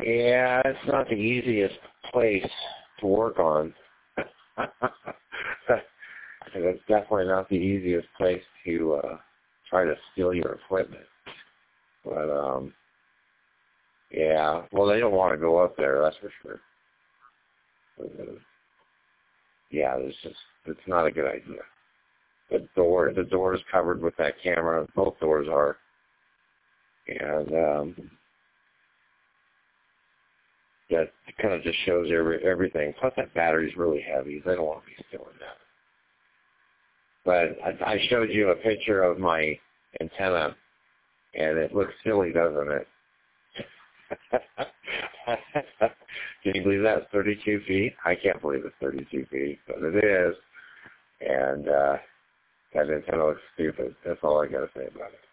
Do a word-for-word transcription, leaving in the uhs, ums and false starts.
Yeah, it's not the easiest place to work on. It's definitely not the easiest place to uh, try to steal your equipment. But, um, yeah, well, they don't want to go up there, that's for sure. But, uh, yeah, it's just, it's not a good idea. The door, the door is covered with that camera. Both doors are. And, um, that kind of just shows every, everything. Plus, that battery's really heavy. They don't want to be stealing that. But I, I showed you a picture of my antenna, and it looks silly, doesn't it? Can you believe that? It's thirty-two feet? I can't believe it's thirty-two feet, but it is. And uh, that antenna looks stupid. That's all I got to say about it.